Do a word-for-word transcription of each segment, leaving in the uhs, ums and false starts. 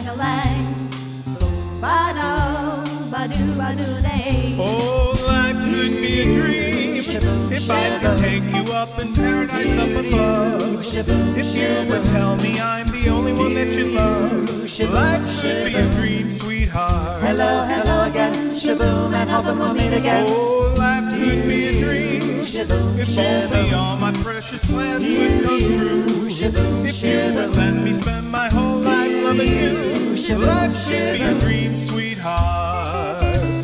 lang-a-lang. Ba-do, ba-do, ba-do-day. Oh, life could be a dream if I could take you up in paradise up above. If you would tell me I'm the only one that you love. Life could be a dream, sweetheart. Hello, hello again, shaboom, and hoping we'll meet again. Oh, life could be a dream if only all my precious plans would come true. If you would let me spend my whole life loving you. Life could be a dream, sweetheart.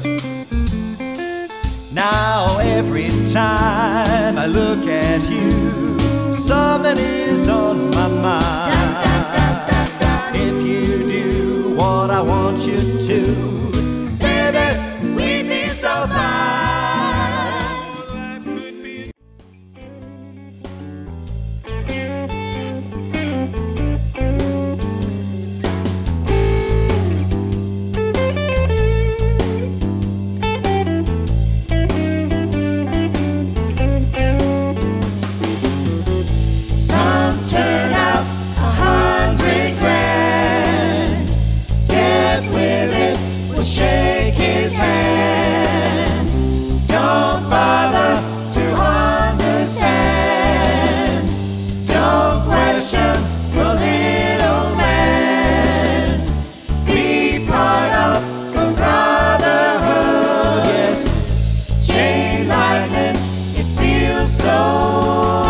Now every time I look at you, something is on my mind. If you do what I want you to, baby, we'd be so fine. Turn out a hundred grand. Get with it, we'll shake his hand. Don't bother to understand. Don't question the little man. Be part of the brotherhood. Yes, chain lightning, it feels so.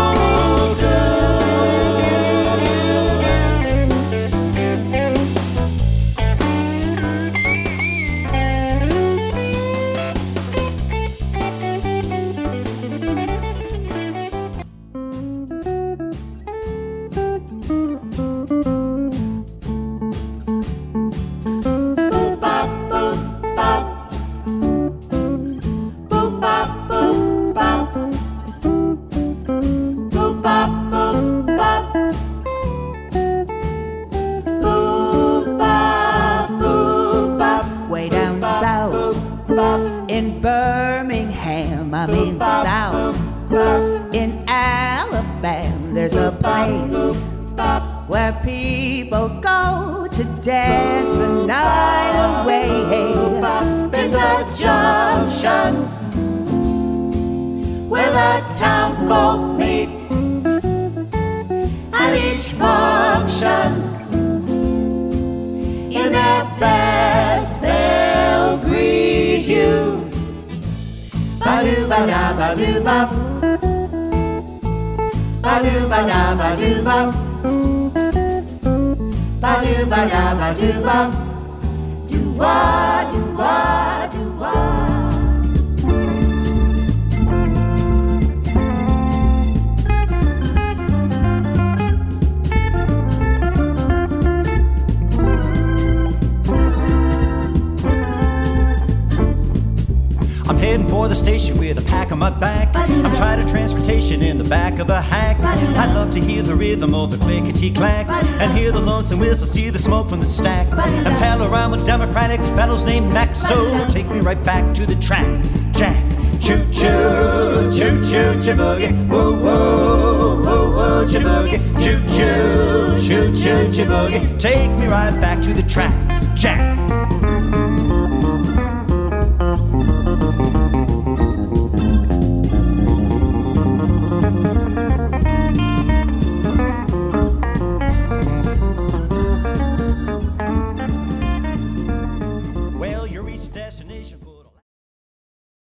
In Birmingham, I mean south, in Alabama, there's a place where people go to dance the night away. There's a junction where the town folk meet. At each function, in their best, they'll greet you. Ba-do ba-da ba-do bop. Ba-do ba-da ba-do bop. Ba-do ba-da ba-do bop. Do-wah, do-wah, do-wah. I'm heading for the station with a pack on my back. I'm tired of transportation in the back of a hack. I'd love to hear the rhythm of the clickety-clack and hear the lonesome whistle, see the smoke from the stack, and pal around with democratic fellows named Max. So take me right back to the track, Jack. Choo-choo, choo-choo, choo-boogie. Whoa-whoa, whoa-whoa, choo-boogie. Choo-choo, choo-choo, choo-boogie. Take me right back to the track, Jack. Well, your East destination.